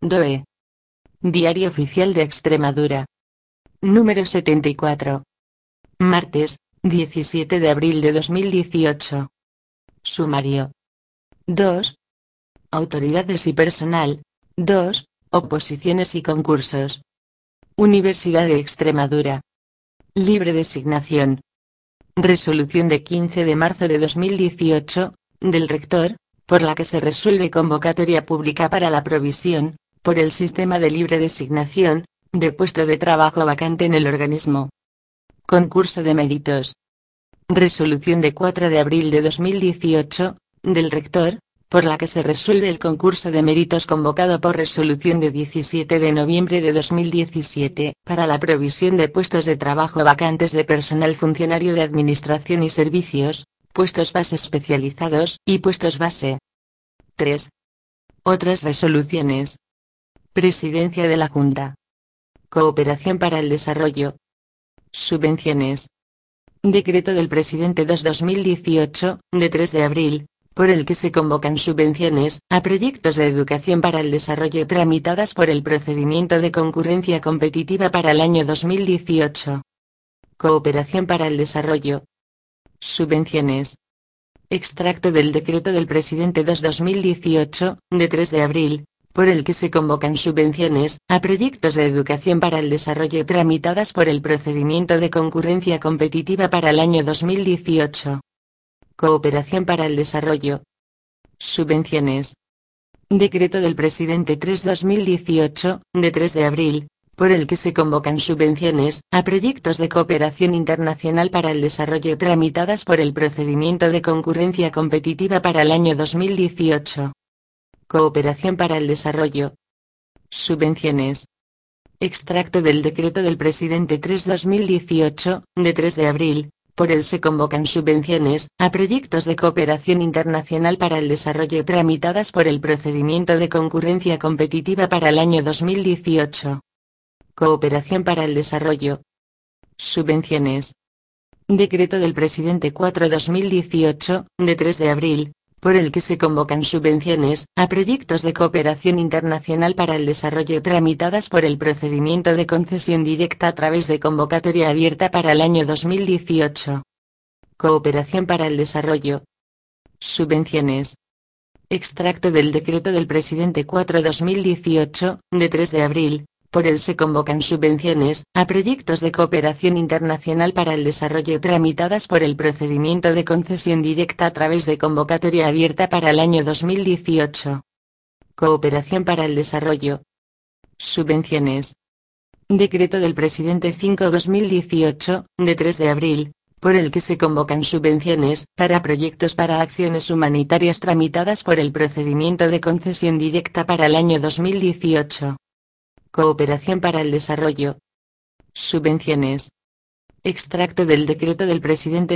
DOE. Diario Oficial de Extremadura. Número 74. Martes, 17 de abril de 2018. Sumario. 2. Autoridades y personal. 2. Oposiciones y concursos. Universidad de Extremadura. Libre designación. Resolución de 15 de marzo de 2018, del rector, por la que se resuelve convocatoria pública para la provisión, por el sistema de libre designación, de puesto de trabajo vacante en el organismo. Concurso de méritos. Resolución de 4 de abril de 2018, del rector, por la que se resuelve el concurso de méritos convocado por resolución de 17 de noviembre de 2017, para la provisión de puestos de trabajo vacantes de personal funcionario de administración y servicios, puestos base especializados y puestos base. 3. Otras resoluciones. Presidencia de la Junta. Cooperación para el desarrollo. Subvenciones. Decreto del Presidente 2/2018, de 3 de abril, por el que se convocan subvenciones a proyectos de educación para el desarrollo tramitadas por el procedimiento de concurrencia competitiva para el año 2018. Cooperación para el desarrollo. Subvenciones. Extracto del Decreto del Presidente 2/2018, de 3 de abril, por el que se convocan subvenciones a proyectos de educación para el desarrollo tramitadas por el procedimiento de concurrencia competitiva para el año 2018. Cooperación para el desarrollo. Subvenciones. Decreto del Presidente 3/2018, de 3 de abril, por el que se convocan subvenciones a proyectos de cooperación internacional para el desarrollo tramitadas por el procedimiento de concurrencia competitiva para el año 2018. Cooperación para el desarrollo. Subvenciones. Extracto del Decreto del Presidente 3/2018, de 3 de abril, por el se convocan subvenciones a proyectos de cooperación internacional para el desarrollo tramitadas por el procedimiento de concurrencia competitiva para el año 2018. Cooperación para el desarrollo. Subvenciones. Decreto del Presidente 4/2018, de 3 de abril, por el que se convocan subvenciones a proyectos de cooperación internacional para el desarrollo tramitadas por el procedimiento de concesión directa a través de convocatoria abierta para el año 2018. Cooperación para el desarrollo. Subvenciones. Extracto del Decreto del Presidente 4/2018, de 3 de abril, por el se convocan subvenciones a proyectos de cooperación internacional para el desarrollo tramitadas por el procedimiento de concesión directa a través de convocatoria abierta para el año 2018. Cooperación para el desarrollo. Subvenciones. Decreto del Presidente 5/2018, de 3 de abril, por el que se convocan subvenciones para proyectos para acciones humanitarias tramitadas por el procedimiento de concesión directa para el año 2018. Cooperación para el desarrollo. Subvenciones. Extracto del Decreto del Presidente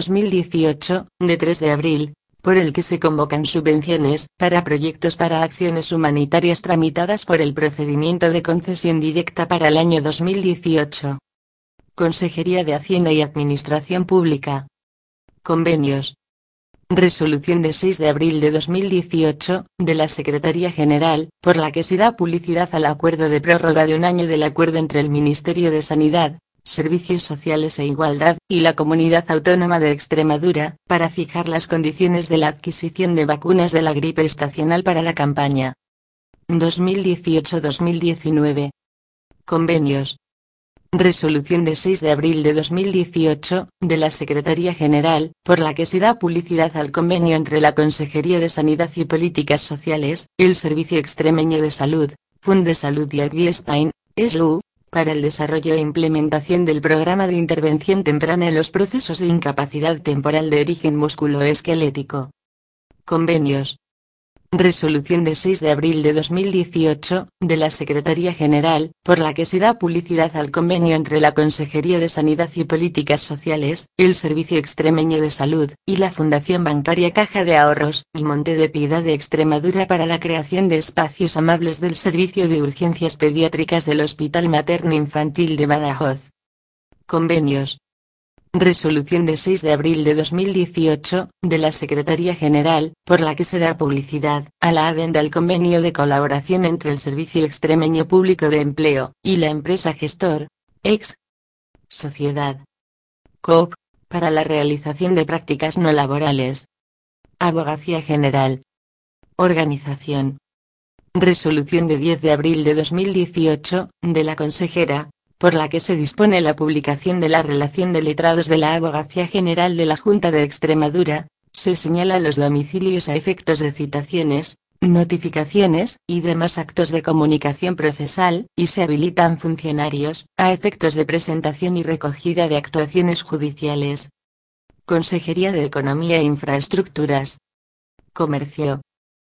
5/2018, de 3 de abril, por el que se convocan subvenciones para proyectos para acciones humanitarias tramitadas por el procedimiento de concesión directa para el año 2018. Consejería de Hacienda y Administración Pública. Convenios. Resolución de 6 de abril de 2018, de la Secretaría General, por la que se da publicidad al acuerdo de prórroga de un año del acuerdo entre el Ministerio de Sanidad, Servicios Sociales e Igualdad, y la Comunidad Autónoma de Extremadura, para fijar las condiciones de la adquisición de vacunas de la gripe estacional para la campaña 2018-2019. Convenios. Resolución de 6 de abril de 2018, de la Secretaría General, por la que se da publicidad al convenio entre la Consejería de Sanidad y Políticas Sociales, el Servicio Extremeño de Salud, Fundesalud y Albiestein, SLU, para el desarrollo e implementación del programa de intervención temprana en los procesos de incapacidad temporal de origen musculoesquelético. Convenios. Resolución de 6 de abril de 2018, de la Secretaría General, por la que se da publicidad al convenio entre la Consejería de Sanidad y Políticas Sociales, el Servicio Extremeño de Salud, y la Fundación Bancaria Caja de Ahorros y Monte de Piedad de Extremadura para la creación de espacios amables del Servicio de Urgencias Pediátricas del Hospital Materno Infantil de Badajoz. Convenios. Resolución de 6 de abril de 2018, de la Secretaría General, por la que se da publicidad a la adenda al convenio de colaboración entre el Servicio Extremeño Público de Empleo y la empresa gestor, ex Sociedad Coop, para la realización de prácticas no laborales. Abogacía General. Organización. Resolución de 10 de abril de 2018, de la consejera, por la que se dispone la publicación de la relación de letrados de la Abogacía General de la Junta de Extremadura. Se señala los domicilios a efectos de citaciones, notificaciones y demás actos de comunicación procesal, y se habilitan funcionarios a efectos de presentación y recogida de actuaciones judiciales. Consejería de Economía e Infraestructuras. Comercio.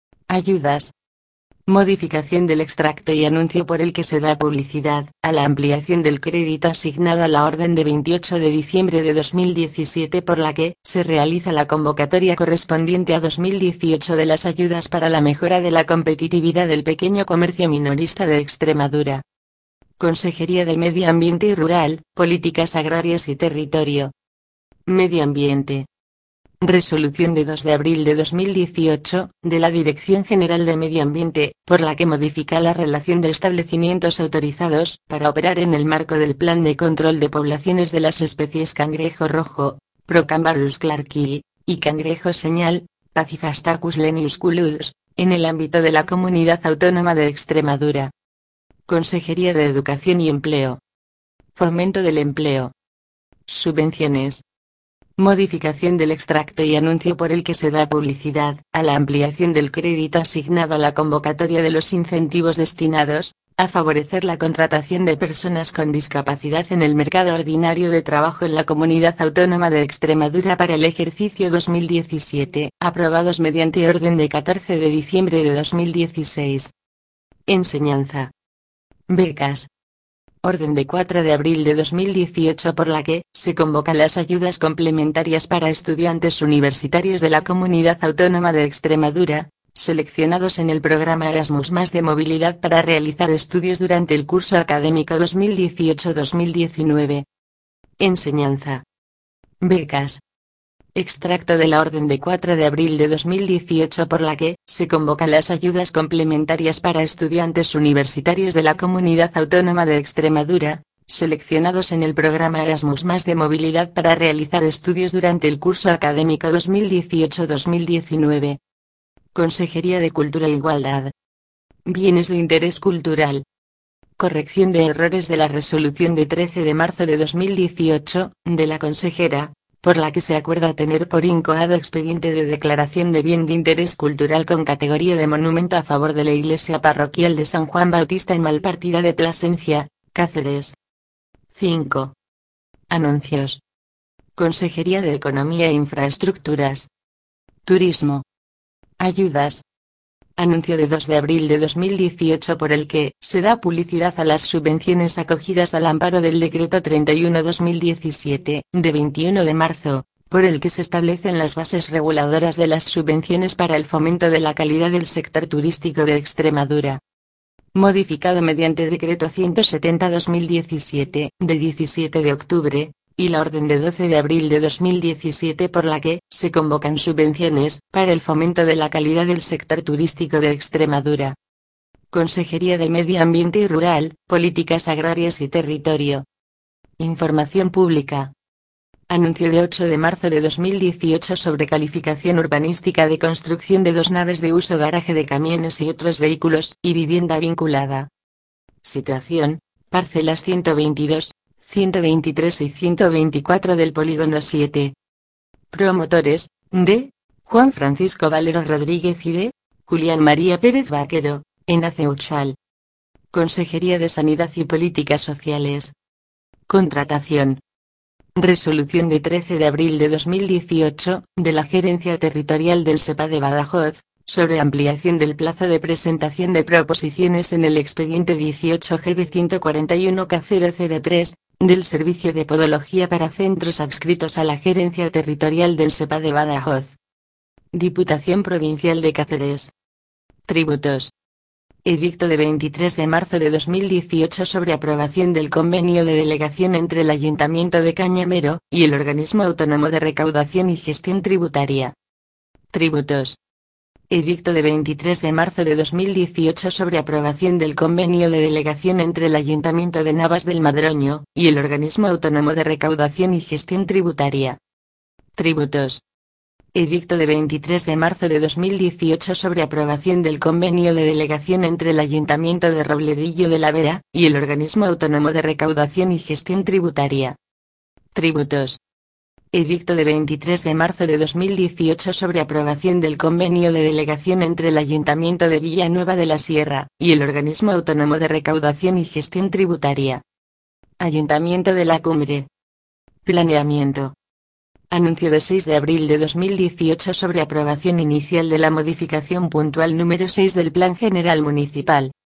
Ayudas. Modificación del extracto y anuncio por el que se da publicidad a la ampliación del crédito asignado a la orden de 28 de diciembre de 2017 por la que se realiza la convocatoria correspondiente a 2018 de las ayudas para la mejora de la competitividad del pequeño comercio minorista de Extremadura. Consejería de Medio Ambiente y Rural, Políticas Agrarias y Territorio. Medio Ambiente. Resolución de 2 de abril de 2018, de la Dirección General de Medio Ambiente, por la que modifica la relación de establecimientos autorizados para operar en el marco del Plan de Control de Poblaciones de las especies cangrejo rojo, Procambarus clarkii, y cangrejo señal, Pachyphastacus leniusculus, en el ámbito de la Comunidad Autónoma de Extremadura. Consejería de Educación y Empleo. Fomento del empleo. Subvenciones. Modificación del extracto y anuncio por el que se da publicidad a la ampliación del crédito asignado a la convocatoria de los incentivos destinados a favorecer la contratación de personas con discapacidad en el mercado ordinario de trabajo en la Comunidad Autónoma de Extremadura para el ejercicio 2017, aprobados mediante orden de 14 de diciembre de 2016. Enseñanza. Becas. Orden de 4 de abril de 2018 por la que se convocan las ayudas complementarias para estudiantes universitarios de la Comunidad Autónoma de Extremadura, seleccionados en el programa Erasmus+ de movilidad para realizar estudios durante el curso académico 2018-2019. Enseñanza. Becas. Extracto de la orden de 4 de abril de 2018 por la que se convocan las ayudas complementarias para estudiantes universitarios de la Comunidad Autónoma de Extremadura, seleccionados en el programa Erasmus+ de movilidad para realizar estudios durante el curso académico 2018-2019. Consejería de Cultura e Igualdad. Bienes de interés cultural. Corrección de errores de la resolución de 13 de marzo de 2018, de la consejera, por la que se acuerda tener por incoado expediente de declaración de bien de interés cultural con categoría de monumento a favor de la iglesia parroquial de San Juan Bautista en Malpartida de Plasencia, Cáceres. 5. Anuncios. Consejería de Economía e Infraestructuras. Turismo. Ayudas. Anuncio de 2 de abril de 2018 por el que se da publicidad a las subvenciones acogidas al amparo del Decreto 31/2017, de 21 de marzo, por el que se establecen las bases reguladoras de las subvenciones para el fomento de la calidad del sector turístico de Extremadura. Modificado mediante Decreto 170/2017, de 17 de octubre, y la Orden de 12 de abril de 2017 por la que se convocan subvenciones para el fomento de la calidad del sector turístico de Extremadura. Consejería de Medio Ambiente y Rural, Políticas Agrarias y Territorio. Información pública. Anuncio de 8 de marzo de 2018 sobre calificación urbanística de construcción de 2 naves de uso garaje de camiones y otros vehículos y vivienda vinculada. Situación: parcelas 122, 123 y 124 del polígono 7. Promotores: D. Juan Francisco Valero Rodríguez y D. Julián María Pérez Vaquero, en Aceuchal. Consejería de Sanidad y Políticas Sociales. Contratación. Resolución de 13 de abril de 2018, de la Gerencia Territorial del SEPA de Badajoz, sobre ampliación del plazo de presentación de proposiciones en el expediente 18GB 141K003, del Servicio de Podología para centros adscritos a la Gerencia Territorial del SEPA de Badajoz. Diputación Provincial de Cáceres. Tributos. Edicto de 23 de marzo de 2018 sobre aprobación del convenio de delegación entre el Ayuntamiento de Cañamero y el Organismo Autónomo de Recaudación y Gestión Tributaria. Tributos. Edicto de 23 de marzo de 2018 sobre aprobación del convenio de delegación entre el Ayuntamiento de Navas del Madroño y el Organismo Autónomo de Recaudación y Gestión Tributaria. Tributos. Edicto de 23 de marzo de 2018 sobre aprobación del convenio de delegación entre el Ayuntamiento de Robledillo de la Vera y el Organismo Autónomo de Recaudación y Gestión Tributaria. Tributos. Edicto de 23 de marzo de 2018 sobre aprobación del convenio de delegación entre el Ayuntamiento de Villanueva de la Sierra y el Organismo Autónomo de Recaudación y Gestión Tributaria. Ayuntamiento de la Cumbre. Planeamiento. Anuncio de 6 de abril de 2018 sobre aprobación inicial de la modificación puntual número 6 del Plan General Municipal.